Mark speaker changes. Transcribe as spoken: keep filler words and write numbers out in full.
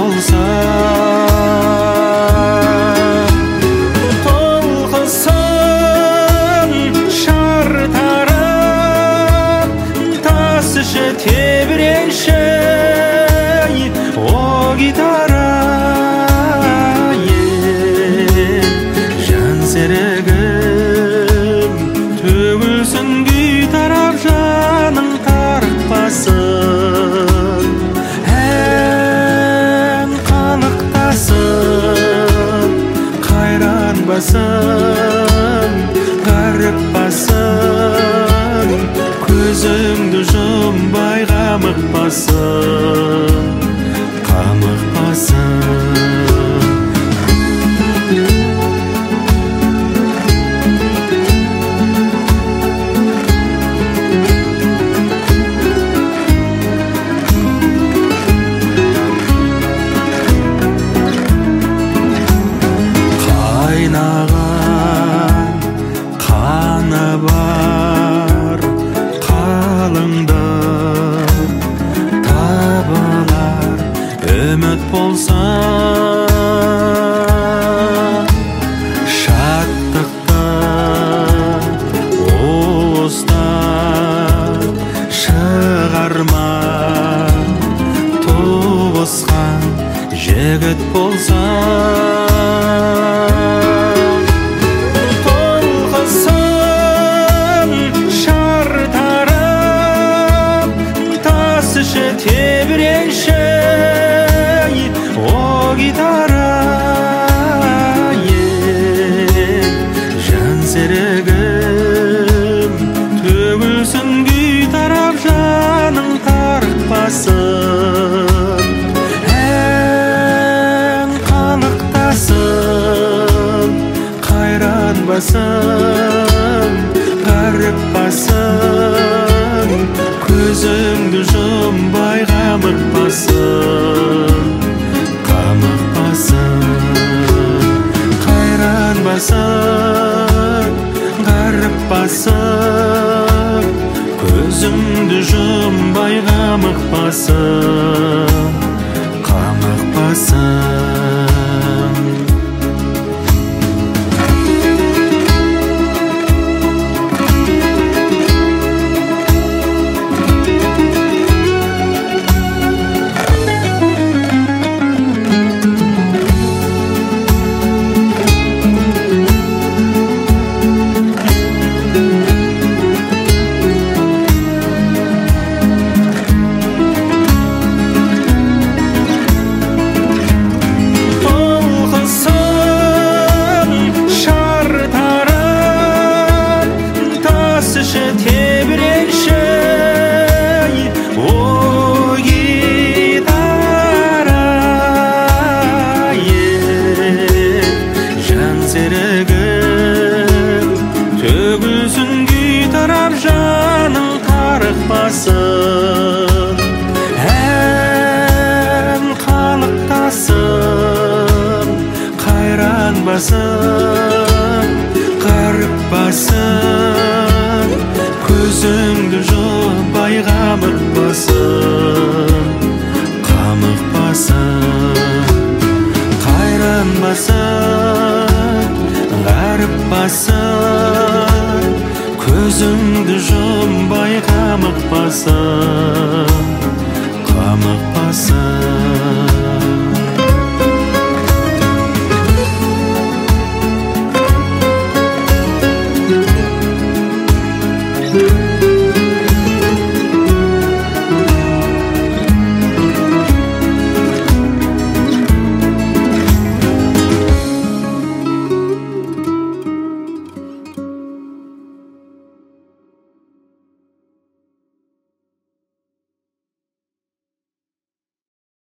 Speaker 1: болса, толқысын шартарап тас іші тебіренші о гитара ен жан серігім төгілсін күй тарап жаның тарықпасын ән қалықтасын қайранбасын ғаріппасын көзіңді жұмбай қамықпасын қамықпасын қайнаған қаны бар қалыңды табылар үміт болса шаттықты уыстан шығарма туысқан жігіт болса тебіренші о гитара ен жан серігім төгілсін күй тарап жаның тарықпасын ән қалықтасын қайранбасын ғаріппасын көзіңді жұмбай қамықпасын қамықпасын қайранбасын ғаріппасын көзіңді жұмбай қамықпасын қамықпасын тебіренші о гитара ен жан серігім төгілсін күй тарап жаның тарықпасын ән қалықтасын қайранбасын ғаріппасын көзіңді жұмбай қамықпасын қамықпасын қайранбасын